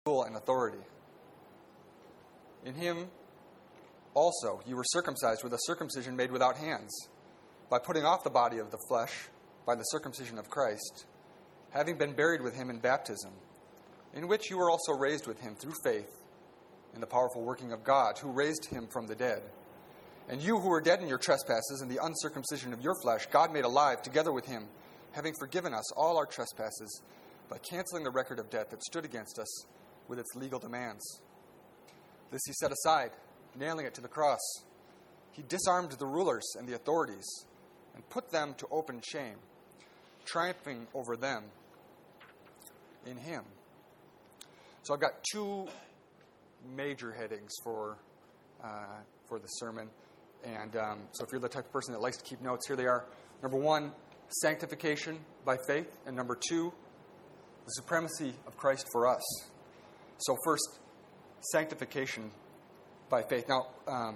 rule and authority. In him also you were circumcised with a circumcision made without hands, by putting off the body of the flesh by the circumcision of Christ, having been buried with him in baptism, in which you were also raised with him through faith in the powerful working of God, who raised him from the dead. And you who were dead in your trespasses and the uncircumcision of your flesh, God made alive together with him, having forgiven us all our trespasses, by canceling the record of debt that stood against us with its legal demands. This he set aside, nailing it to the cross. He disarmed the rulers and the authorities and put them to open shame, triumphing over them in him. So I've got two major headings for the sermon. And so if you're the type of person that likes to keep notes, here they are. Number one, sanctification by faith. And number two, the supremacy of Christ for us. So first, sanctification by faith. Now,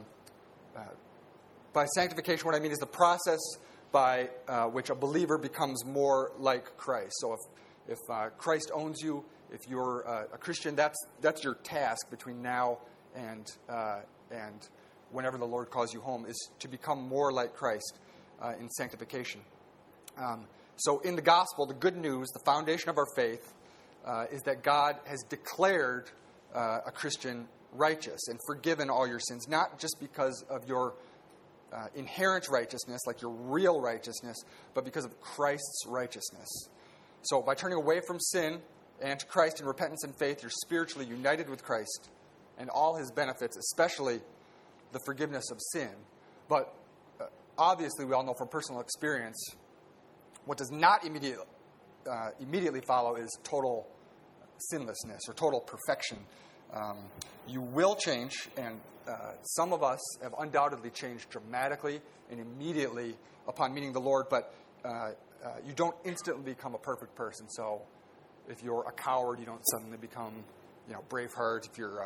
by sanctification, what I mean is the process by which a believer becomes more like Christ. So if Christ owns you, if you're a Christian, that's your task between now and whenever the Lord calls you home, is to become more like Christ in sanctification. So in the gospel, the good news, the foundation of our faith, is that God has declared a Christian righteous and forgiven all your sins, not just because of your inherent righteousness, like your real righteousness, but because of Christ's righteousness. So by turning away from sin and to Christ in repentance and faith, you're spiritually united with Christ and all his benefits, especially the forgiveness of sin. But obviously, we all know from personal experience, what does not immediately follow is total sinlessness or total perfection. You will change, and some of us have undoubtedly changed dramatically and immediately upon meeting the Lord, but you don't instantly become a perfect person. So if you're a coward, you don't suddenly become, Braveheart. If you're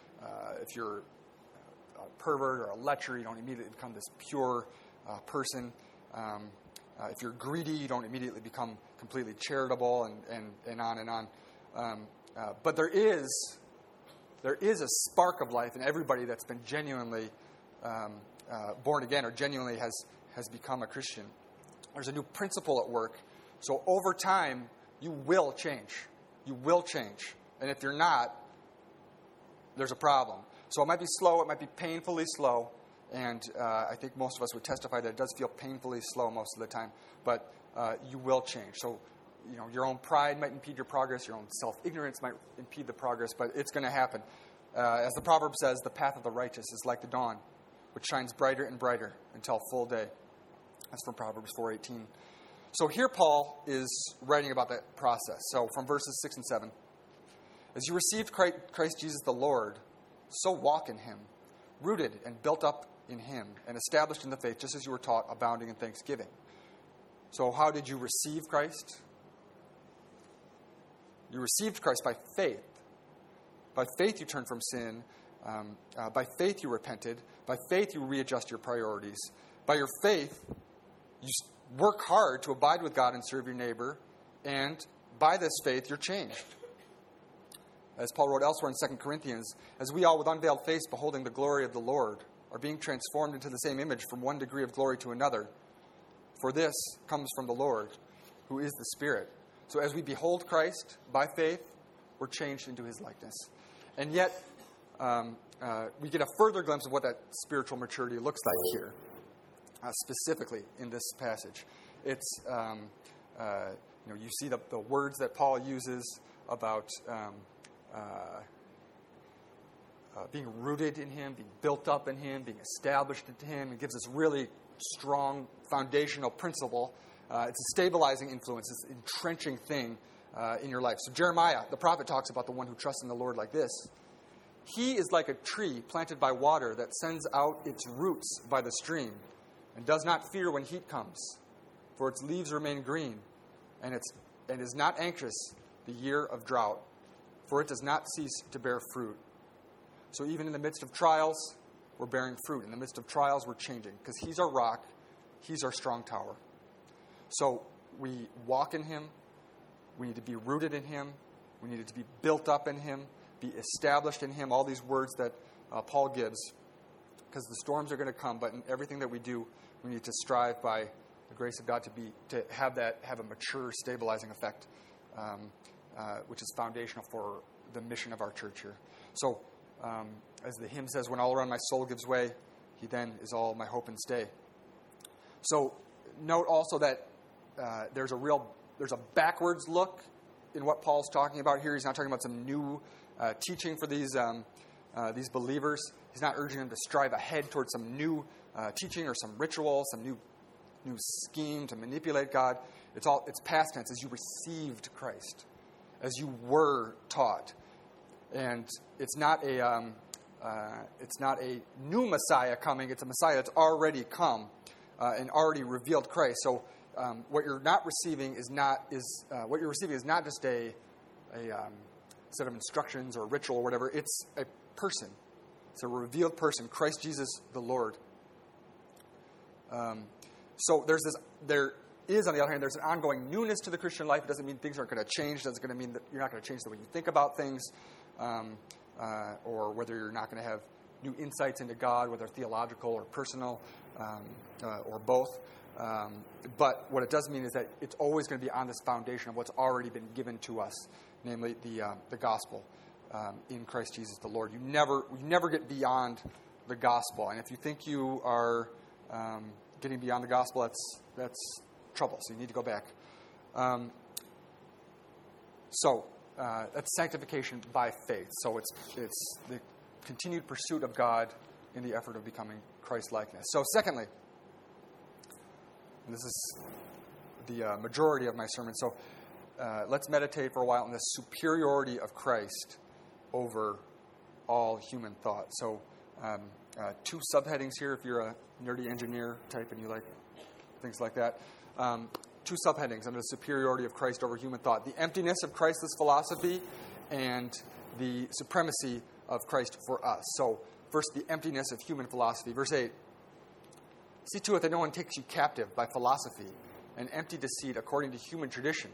a pervert or a lecher, you don't immediately become this pure person. If you're greedy, you don't immediately become completely charitable, and on and on. But there is a spark of life in everybody that's been genuinely born again or genuinely has become a Christian. There's a new principle at work. So over time, you will change. You will change. And if you're not, there's a problem. So it might be slow. It might be painfully slow. And I think most of us would testify that it does feel painfully slow most of the time. But you will change. So, your own pride might impede your progress. Your own self-ignorance might impede the progress. But it's going to happen. As the proverb says, the path of the righteous is like the dawn, which shines brighter and brighter until full day. That's from Proverbs 4:18. So here Paul is writing about that process. So from verses 6 and 7. As you received Christ Jesus the Lord, so walk in him, rooted and built up in him, and established in the faith, just as you were taught, abounding in thanksgiving. So how did you receive Christ? You received Christ by faith. By faith you turned from sin. By faith you repented. By faith you readjust your priorities. By your faith, you work hard to abide with God and serve your neighbor. And by this faith, you're changed. As Paul wrote elsewhere in 2 Corinthians, as we all with unveiled face beholding the glory of the Lord are being transformed into the same image from one degree of glory to another. For this comes from the Lord, who is the Spirit. So as we behold Christ by faith, we're changed into his likeness. And yet, we get a further glimpse of what that spiritual maturity looks like here, specifically in this passage. It's, you see the words that Paul uses about being rooted in him, being built up in him, being established in him. It gives us really strong foundational principle. It's a stabilizing influence. It's an entrenching thing in your life. So Jeremiah, the prophet, talks about the one who trusts in the Lord like this. He is like a tree planted by water that sends out its roots by the stream and does not fear when heat comes, for its leaves remain green, and is not anxious the year of drought, for it does not cease to bear fruit. So even in the midst of trials, we're bearing fruit. In the midst of trials, we're changing, because he's our rock, he's our strong tower. So we walk in him, we need to be rooted in him, we need to be built up in him, be established in him, all these words that Paul gives, because the storms are going to come, but in everything that we do, we need to strive by the grace of God to have a mature, stabilizing effect, which is foundational for the mission of our church here. So, as the hymn says, when all around my soul gives way, he then is all my hope and stay. So, note also that there's a backwards look in what Paul's talking about here. He's not talking about some new teaching for these believers. He's not urging them to strive ahead towards some new teaching or some ritual, some new scheme to manipulate God. It's past tense, as you received Christ, as you were taught, and it's not a new Messiah coming. It's a Messiah that's already come and already revealed Christ. So what you're receiving is not just a set of instructions or ritual or whatever. It's a person. It's a revealed person, Christ Jesus the Lord. So there is, on the other hand, there's an ongoing newness to the Christian life. It doesn't mean things aren't going to change. It doesn't going to mean that you're not going to change the way you think about things, or whether you're not going to have new insights into God, whether theological or personal, or both. But what it does mean is that it's always going to be on this foundation of what's already been given to us, namely the gospel in Christ Jesus the Lord. You never get beyond the gospel, and if you think you are getting beyond the gospel, that's trouble. So you need to go back. That's sanctification by faith. So it's the continued pursuit of God in the effort of becoming Christ-likeness. So secondly, and this is the majority of my sermon. So let's meditate for a while on the superiority of Christ over all human thought. So two subheadings here if you're a nerdy engineer type and you like things like that. Two subheadings under the superiority of Christ over human thought. The emptiness of Christless philosophy and the supremacy of Christ for us. So first, the emptiness of human philosophy. Verse 8. See to it that no one takes you captive by philosophy and empty deceit according to human tradition,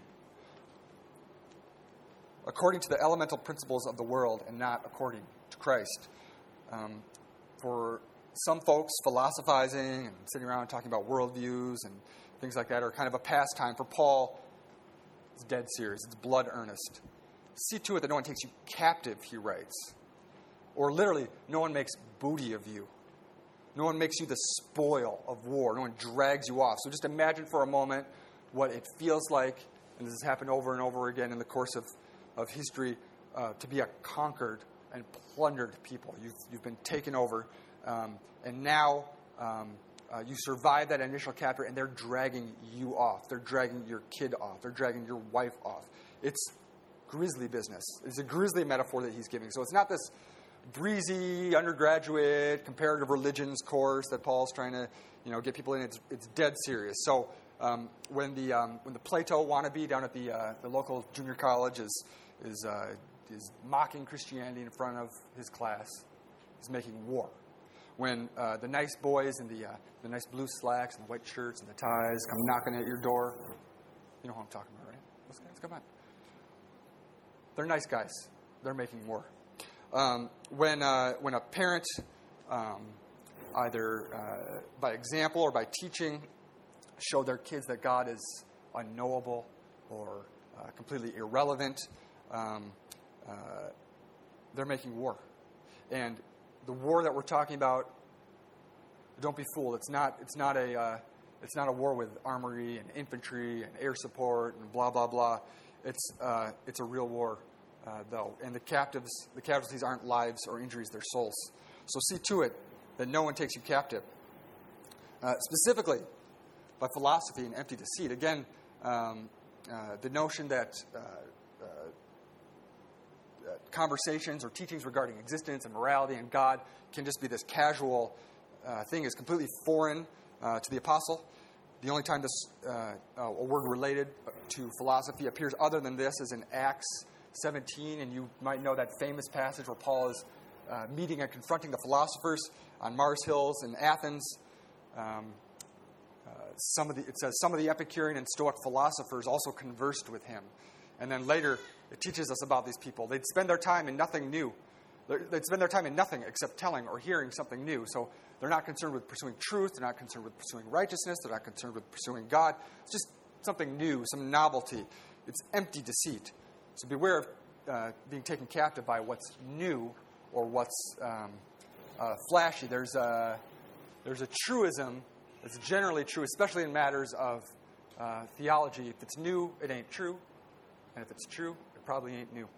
according to the elemental principles of the world and not according to Christ. For some folks, philosophizing and sitting around talking about worldviews and things like that are kind of a pastime. For Paul, it's dead serious. It's blood earnest. See to it that no one takes you captive, he writes. Or literally, no one makes booty of you. No one makes you the spoil of war. No one drags you off. So just imagine for a moment what it feels like, and this has happened over and over again in the course of history, to be a conquered and plundered people. You've been taken over, and now you survive that initial capture, and they're dragging you off. They're dragging your kid off. They're dragging your wife off. It's grisly business. It's a grisly metaphor that he's giving. So it's not this breezy undergraduate comparative religions course that Paul's trying to get people in. It's dead serious. So when the Plato wannabe down at the local junior college is mocking Christianity in front of his class, he's making war. When the nice boys in the nice blue slacks and the white shirts and the ties come knocking at your door, you know who I'm talking about, right? Those guys, come on. They're nice guys. They're making war. When a parent, either by example or by teaching, show their kids that God is unknowable or completely irrelevant, they're making war. And the war that we're talking about, don't be fooled. It's not a war with armory and infantry and air support and blah blah blah. It's a real war. Though, and the casualties aren't lives or injuries, they're souls. So see to it that no one takes you captive. Specifically, by philosophy and empty deceit. Again, the notion that conversations or teachings regarding existence and morality and God can just be this casual thing is completely foreign to the apostle. The only time this a word related to philosophy appears other than this is in Acts 17, and you might know that famous passage where Paul is meeting and confronting the philosophers on Mars Hills in Athens. It says some of the Epicurean and Stoic philosophers also conversed with him. And then later, it teaches us about these people. They'd spend their time in nothing new. They'd spend their time in nothing except telling or hearing something new. So they're not concerned with pursuing truth. They're not concerned with pursuing righteousness. They're not concerned with pursuing God. It's just something new, some novelty. It's empty deceit. So beware of being taken captive by what's new or what's flashy. There's a truism that's generally true, especially in matters of theology. If it's new, it ain't true. And if it's true, it probably ain't new.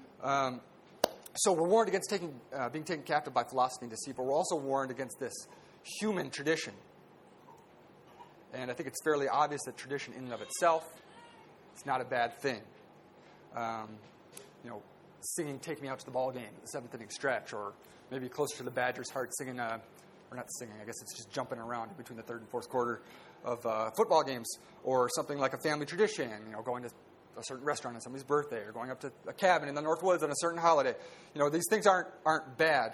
So we're warned against being taken captive by philosophy and deceit, but we're also warned against this human tradition. And I think it's fairly obvious that tradition in and of itself is not a bad thing. Singing "Take Me Out to the Ball Game" at the seventh inning stretch, or maybe closer to the Badgers' heart, singing, or not singing, I guess it's just jumping around between the third and fourth quarter of football games, or something like a family tradition, going to a certain restaurant on somebody's birthday, or going up to a cabin in the North Woods on a certain holiday. These things aren't bad.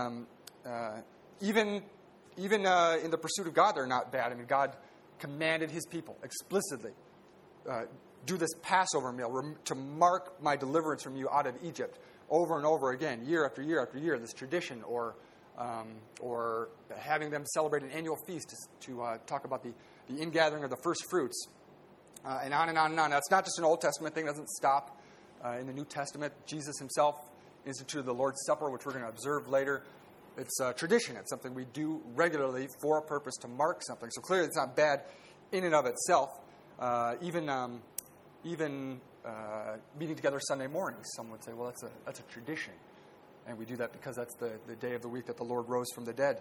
Even in the pursuit of God, they're not bad. I mean, God commanded His people explicitly, do this Passover meal to mark my deliverance from you out of Egypt, over and over again, year after year after year. This tradition, or having them celebrate an annual feast to talk about the ingathering of the first fruits. And on and on and on. That's not just an Old Testament thing. It doesn't stop in the New Testament. Jesus Himself instituted the Lord's Supper, which we're going to observe later. It's a tradition. It's something we do regularly for a purpose to mark something. So clearly it's not bad in and of itself. Even meeting together Sunday mornings, some would say, well, that's a tradition. And we do that because that's the day of the week that the Lord rose from the dead.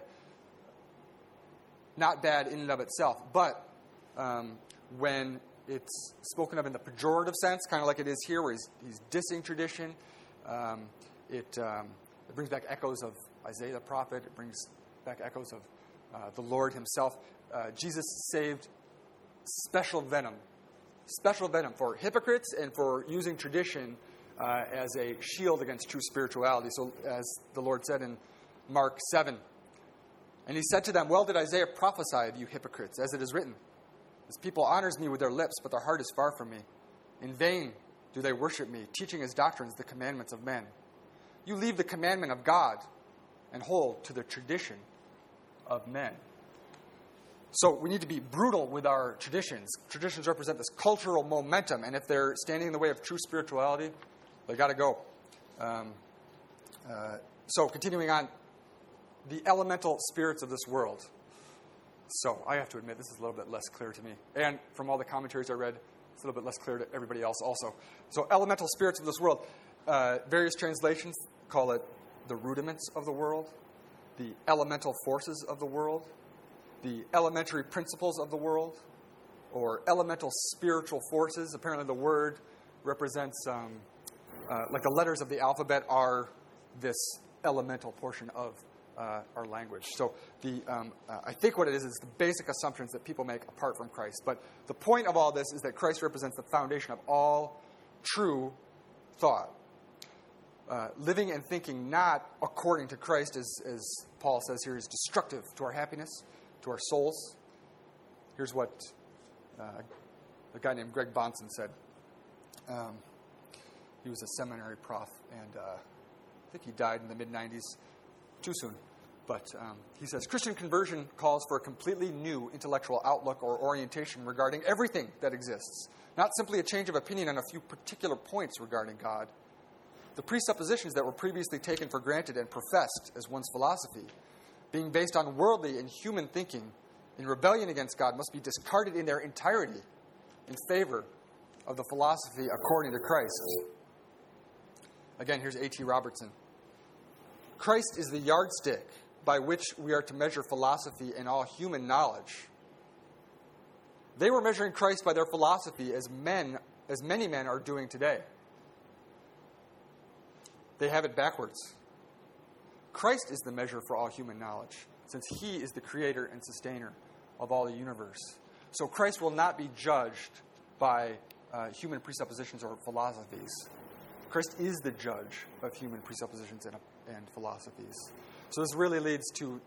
Not bad in and of itself. But when it's spoken of in the pejorative sense, kind of like it is here, where he's dissing tradition, it brings back echoes of Isaiah the prophet. It brings back echoes of the Lord Himself. Jesus saved special venom for hypocrites and for using tradition as a shield against true spirituality. So as the Lord said in Mark 7, and He said to them, "Well did Isaiah prophesy of you hypocrites, as it is written, This people honors me with their lips, but their heart is far from me. In vain do they worship me, teaching as doctrines the commandments of men. You leave the commandment of God and hold to the tradition of men." So we need to be brutal with our traditions. Traditions represent this cultural momentum, and if they're standing in the way of true spirituality, they got to go. So continuing on, the elemental spirits of this world. So I have to admit, this is a little bit less clear to me. And from all the commentaries I read, it's a little bit less clear to everybody else also. So elemental spirits of this world. Various translations call it the rudiments of the world, the elemental forces of the world, the elementary principles of the world, or elemental spiritual forces. Apparently the word represents, like the letters of the alphabet are this elemental portion of our language. So I think what it is the basic assumptions that people make apart from Christ. But the point of all this is that Christ represents the foundation of all true thought. Living and thinking not according to Christ, as Paul says here, is destructive to our happiness, to our souls. Here's what a guy named Greg Bonson said. He was a seminary prof, and I think he died in the mid-'90s, too soon. But he says, Christian conversion calls for a completely new intellectual outlook or orientation regarding everything that exists, not simply a change of opinion on a few particular points regarding God. The presuppositions that were previously taken for granted and professed as one's philosophy, being based on worldly and human thinking in rebellion against God, must be discarded in their entirety in favor of the philosophy according to Christ. Again, here's A.T. Robertson. Christ is the yardstick by which we are to measure philosophy and all human knowledge. They were measuring Christ by their philosophy as many men are doing today. They have it backwards. Christ is the measure for all human knowledge, since He is the creator and sustainer of all the universe. So Christ will not be judged by human presuppositions or philosophies. Christ is the judge of human presuppositions and philosophies. So this really leads to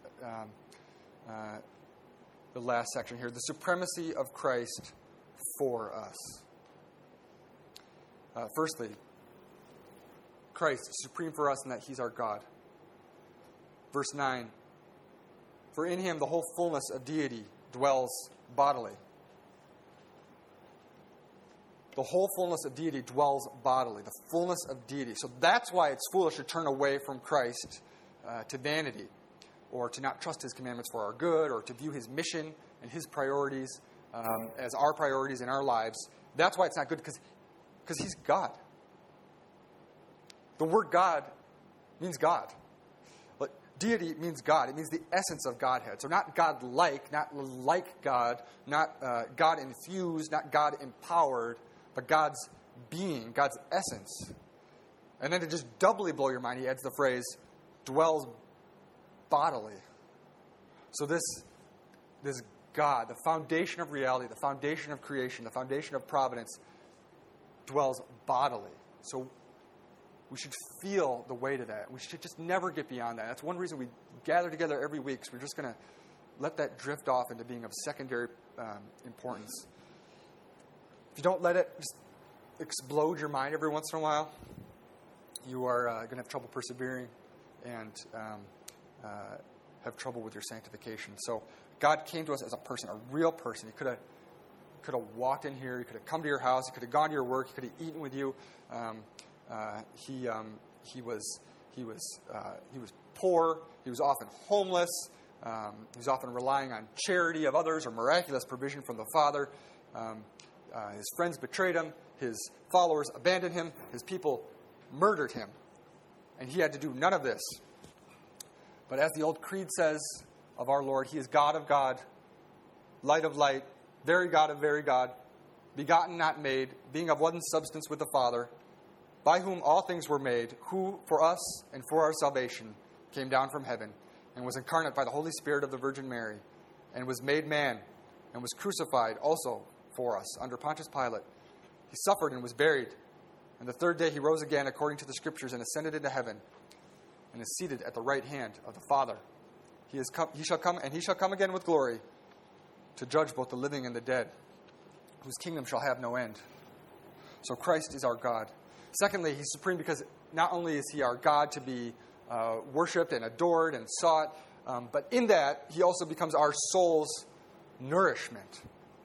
the last section here, the supremacy of Christ for us. Firstly, Christ is supreme for us in that he's our God. Verse 9, for in him the whole fullness of deity dwells bodily. The whole fullness of deity dwells bodily. The fullness of deity. So that's why it's foolish to turn away from Christ to vanity, or to not trust his commandments for our good, or to view his mission and his priorities as our priorities in our lives. That's why it's not good, because he's God. The word God means God. But deity means God. It means the essence of Godhead. So not God-like, not like God, not God-infused, not God-empowered, but God's being, God's essence. And then to just doubly blow your mind, he adds the phrase, dwells bodily. So this God, the foundation of reality, the foundation of creation, the foundation of providence, dwells bodily. So we should feel the weight of that. We should just never get beyond that. That's one reason we gather together every week, because we're just going to let that drift off into being of secondary importance. If you don't let it just explode your mind every once in a while, you are going to have trouble persevering and have trouble with your sanctification. So God came to us as a person, a real person. He could have walked in here. He could have come to your house. He could have gone to your work. He could have eaten with you. He was poor. He was often homeless. He was often relying on charity of others or miraculous provision from the Father. His friends betrayed him. His followers abandoned him. His people murdered him. And he had to do none of this. But as the old creed says of our Lord, he is God of God, light of light, very God of very God, begotten, not made, being of one substance with the Father, by whom all things were made, who for us and for our salvation came down from heaven, and was incarnate by the Holy Spirit of the Virgin Mary, and was made man, and was crucified also for us under Pontius Pilate. He suffered and was buried, and the third day he rose again according to the Scriptures and ascended into heaven, and is seated at the right hand of the Father. He shall come again with glory to judge both the living and the dead, whose kingdom shall have no end. So Christ is our God. Secondly, he's supreme because not only is he our God to be worshipped and adored and sought, but in that he also becomes our soul's nourishment.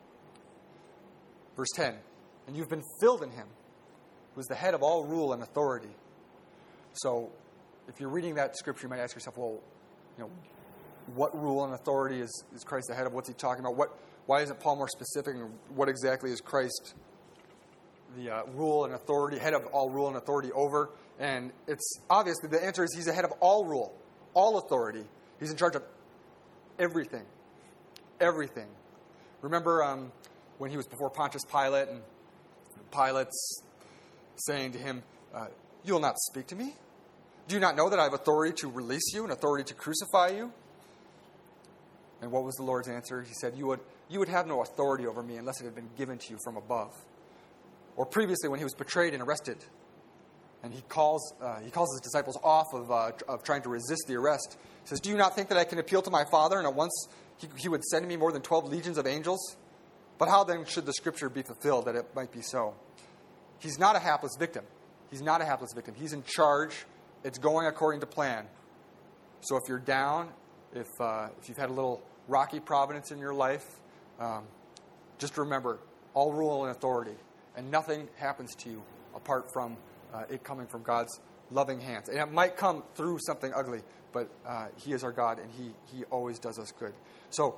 Verse 10, and you've been filled in him, who is the head of all rule and authority. So if you're reading that scripture, you might ask yourself, well, what rule and authority is Christ the head of? What's he talking about? Why isn't Paul more specific? And what exactly is Christ the rule and authority, head of all rule and authority over? And it's obviously the answer is he's the head of all rule, all authority. He's in charge of everything. Everything. Remember when he was before Pontius Pilate, and Pilate's saying to him, you will not speak to me? Do you not know that I have authority to release you and authority to crucify you? And what was the Lord's answer? He said, you would have no authority over me unless it had been given to you from above. Or previously when he was betrayed and arrested, and he calls his disciples off of trying to resist the arrest. He says, do you not think that I can appeal to my Father, and at once he would send me more than 12 legions of angels? But how then should the Scripture be fulfilled that it might be so? He's not a hapless victim. He's not a hapless victim. He's in charge. It's going according to plan. So if you're down, if you've had a little rocky providence in your life, just remember, all rule and authority, and nothing happens to you apart from it coming from God's loving hands. And it might come through something ugly, but he is our God, and he always does us good. So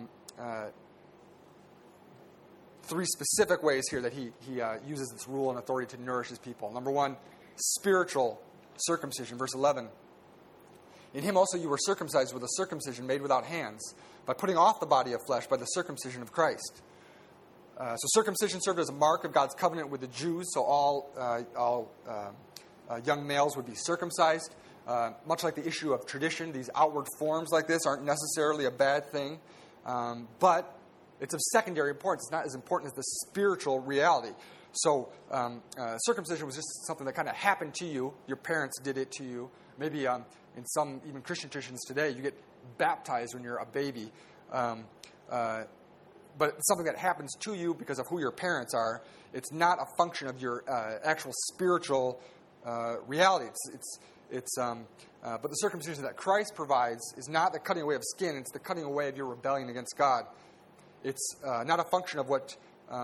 three specific ways here that he uses this rule and authority to nourish his people. Number one, spiritual circumcision. Verse 11. In him also you were circumcised with a circumcision made without hands, by putting off the body of flesh by the circumcision of Christ. So circumcision served as a mark of God's covenant with the Jews, so all young males would be circumcised. Much like the issue of tradition, these outward forms like this aren't necessarily a bad thing, but it's of secondary importance. It's not as important as the spiritual reality. So circumcision was just something that kind of happened to you. Your parents did it to you. Maybe in some even Christian traditions today, you get baptized when you're a baby. but it's something that happens to you because of who your parents are. It's not a function of your actual spiritual reality. But the circumcision that Christ provides is not the cutting away of skin. It's the cutting away of your rebellion against God. It's not a function of what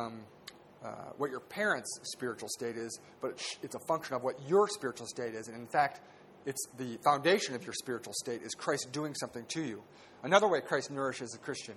your parents' spiritual state is, but it's a function of what your spiritual state is. And in fact, it's the foundation of your spiritual state is Christ doing something to you. Another way Christ nourishes a Christian.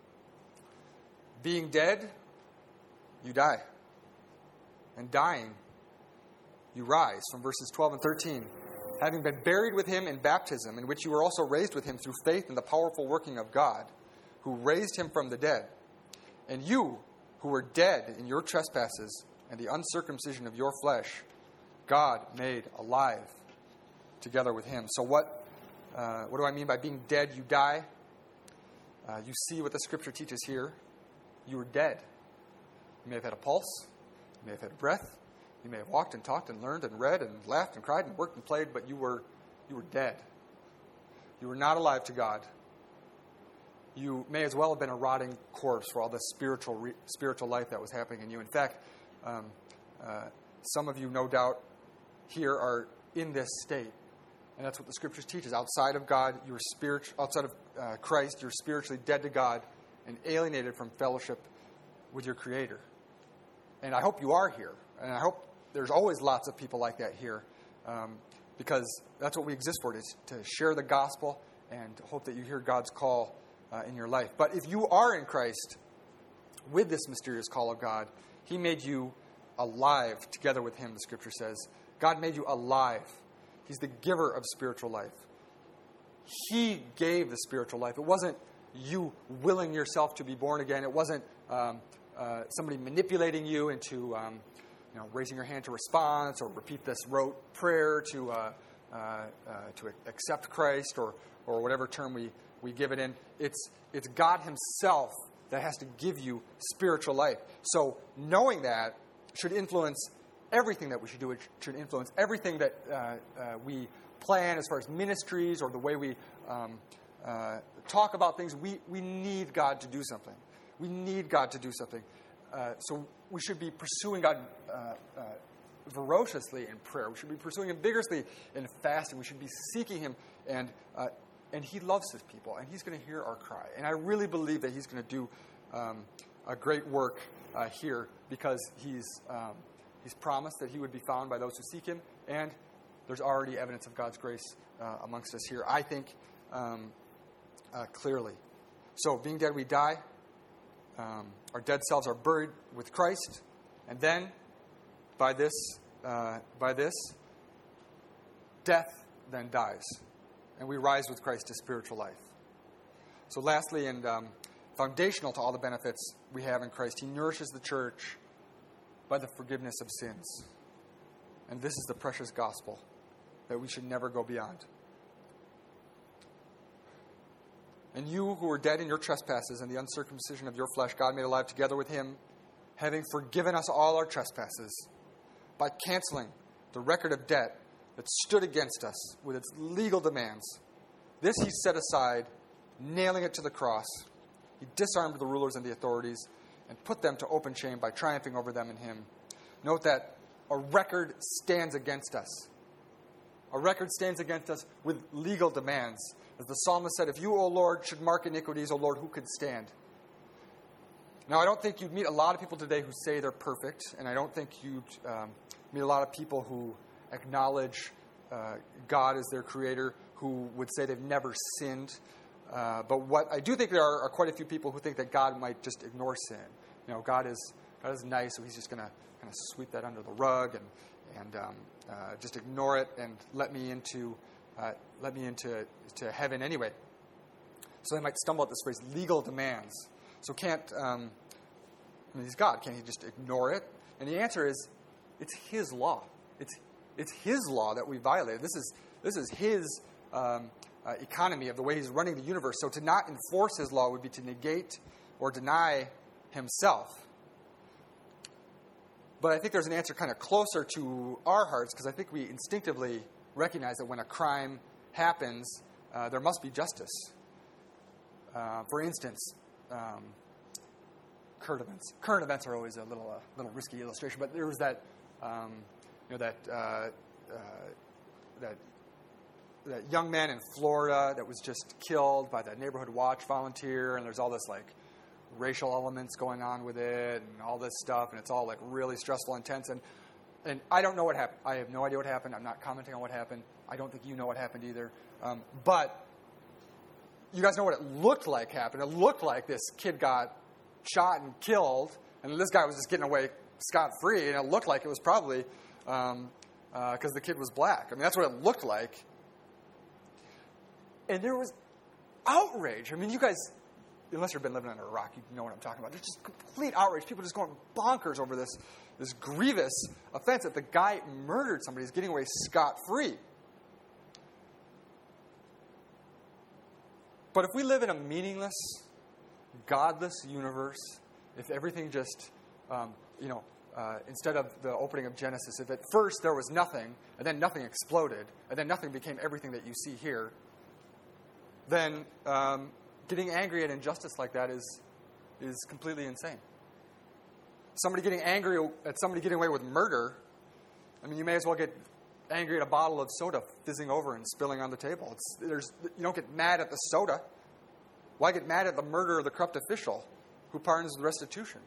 Being dead, you die. And dying, you rise. From verses 12 and 13. Having been buried with him in baptism, in which you were also raised with him through faith in the powerful working of God, who raised him from the dead. And you, who were dead in your trespasses and the uncircumcision of your flesh, God made alive together with him. So what do I mean by being dead? You die. You see what the Scripture teaches here. You were dead. You may have had a pulse. You may have had a breath. You may have walked and talked and learned and read and laughed and cried and worked and played, but you were dead. You were not alive to God. You may as well have been a rotting corpse for all the spiritual life that was happening in you. In fact, some of you, no doubt, here are in this state. And that's what the Scriptures teaches. Outside of God, outside of Christ, you're spiritually dead to God and alienated from fellowship with your Creator. And I hope you are here. And I hope there's always lots of people like that here. Because that's what we exist for, is to share the gospel and hope that you hear God's call in your life. But if you are in Christ with this mysterious call of God, He made you alive together with Him, the Scripture says. God made you alive. He's the giver of spiritual life. He gave the spiritual life. It wasn't you willing yourself to be born again. It wasn't somebody manipulating you into raising your hand to response or repeat this rote prayer to accept Christ or whatever term we give it in. It's God Himself that has to give you spiritual life. So knowing that should influence everything that we should do. It should influence everything that we plan as far as ministries or the way we talk about things. We need God to do something. We need God to do something. So we should be pursuing God ferociously in prayer. We should be pursuing Him vigorously in fasting. We should be seeking Him. And He loves His people. And He's going to hear our cry. And I really believe that He's going to do a great work here because He's promised that He would be found by those who seek Him. And there's already evidence of God's grace amongst us here, I think, clearly. So, being dead, we die. Our dead selves are buried with Christ. And then, by this, death then dies. And we rise with Christ to spiritual life. So lastly, and foundational to all the benefits we have in Christ, He nourishes the church by the forgiveness of sins. And this is the precious gospel that we should never go beyond. And you who were dead in your trespasses and the uncircumcision of your flesh, God made alive together with Him, having forgiven us all our trespasses, by canceling the record of debt that stood against us with its legal demands. This He set aside, nailing it to the cross. He disarmed the rulers and the authorities and put them to open shame by triumphing over them in Him. Note that a record stands against us. A record stands against us with legal demands. As the psalmist said, if you, O Lord, should mark iniquities, O Lord, who could stand? Now, I don't think you'd meet a lot of people today who say they're perfect, and I don't think you'd meet a lot of people who acknowledge God as their creator, who would say they've never sinned. But what I do think there are quite a few people who think that God might just ignore sin. God is nice, so He's just going to kind of sweep that under the rug and just ignore it and let me into heaven anyway. So they might stumble at this phrase, legal demands. So He's God. Can't He just ignore it? And the answer is, it's His law. It's His law that we violated. This is His economy of the way He's running the universe. So to not enforce His law would be to negate or deny Himself. But I think there's an answer kind of closer to our hearts, because I think we instinctively recognize that when a crime happens, there must be justice. For instance, current events. Current events are always a little risky illustration, but there was that that young man in Florida that was just killed by the neighborhood watch volunteer, and there's all this like racial elements going on with it and all this stuff, and it's all like really stressful, intense, and I don't know what happened. I have no idea what happened. I'm not commenting on what happened. I don't think you know what happened either. But you guys know what it looked like happened. It looked like this kid got shot and killed, and this guy was just getting away scot-free, and it looked like it was probably because the kid was black. I mean, that's what it looked like. And there was outrage. I mean, you guys, unless you've been living under a rock, you know what I'm talking about. There's just complete outrage. People just going bonkers over this grievous offense that the guy murdered somebody. He's getting away scot-free. But if we live in a meaningless, godless universe, if everything just, instead of the opening of Genesis, if at first there was nothing, and then nothing exploded, and then nothing became everything that you see here, then getting angry at injustice like that is completely insane. Somebody getting angry at somebody getting away with murder, I mean, you may as well get angry at a bottle of soda fizzing over and spilling on the table. You don't get mad at the soda. Why get mad at the murder of the corrupt official who pardons the restitution?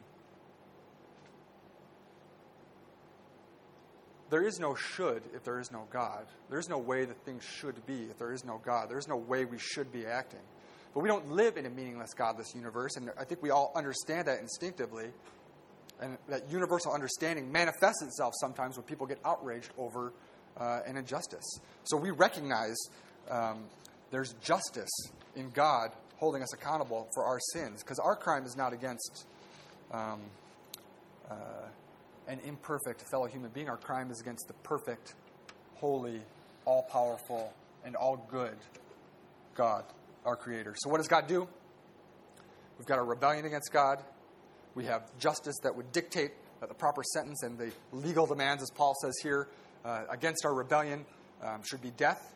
There is no should if there is no God. There is no way that things should be if there is no God. There is no way we should be acting. But we don't live in a meaningless, godless universe, and I think we all understand that instinctively. And that universal understanding manifests itself sometimes when people get outraged over an injustice. So we recognize there's justice in God holding us accountable for our sins, because our crime is not against an imperfect fellow human being. Our crime is against the perfect, holy, all-powerful, and all-good God, our Creator. So what does God do? We've got a rebellion against God. We have justice that would dictate the proper sentence, and the legal demands, as Paul says here, against our rebellion should be death,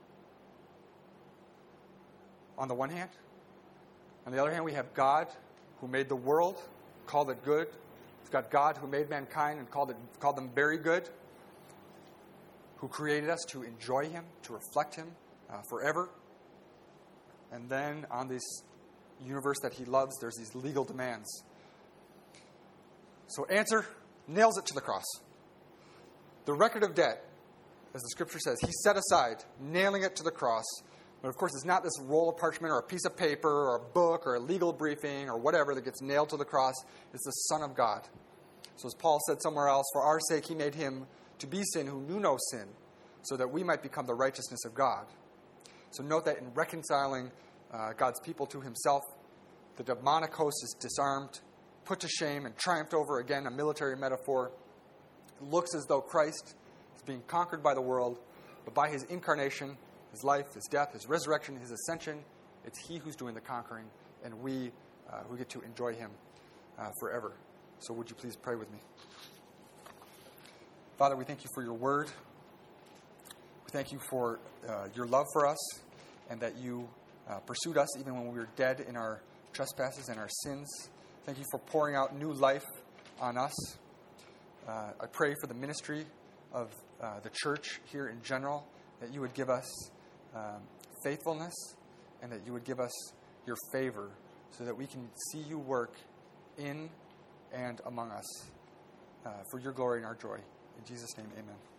on the one hand. On the other hand, we have God who made the world, called it good. We've got God who made mankind and called them very good, who created us to enjoy Him, to reflect Him forever. And then on this universe that He loves, there's these legal demands. So answer, nails it to the cross. The record of debt, as the Scripture says, He set aside, nailing it to the cross. But of course, it's not this roll of parchment or a piece of paper or a book or a legal briefing or whatever that gets nailed to the cross. It's the Son of God. So as Paul said somewhere else, for our sake He made Him to be sin who knew no sin, so that we might become the righteousness of God. So note that in reconciling God's people to Himself, the demonic host is disarmed, put to shame, and triumphed over, again, a military metaphor. It looks as though Christ is being conquered by the world, but by His incarnation, His life, His death, His resurrection, His ascension, it's He who's doing the conquering, and we get to enjoy Him forever. So would you please pray with me? Father, we thank You for Your word. We thank You for Your love for us, and that You pursued us even when we were dead in our trespasses and our sins. Thank You for pouring out new life on us. I pray for the ministry of the church here in general, that You would give us faithfulness, and that You would give us Your favor, so that we can see You work in and among us for Your glory and our joy. In Jesus' name, amen.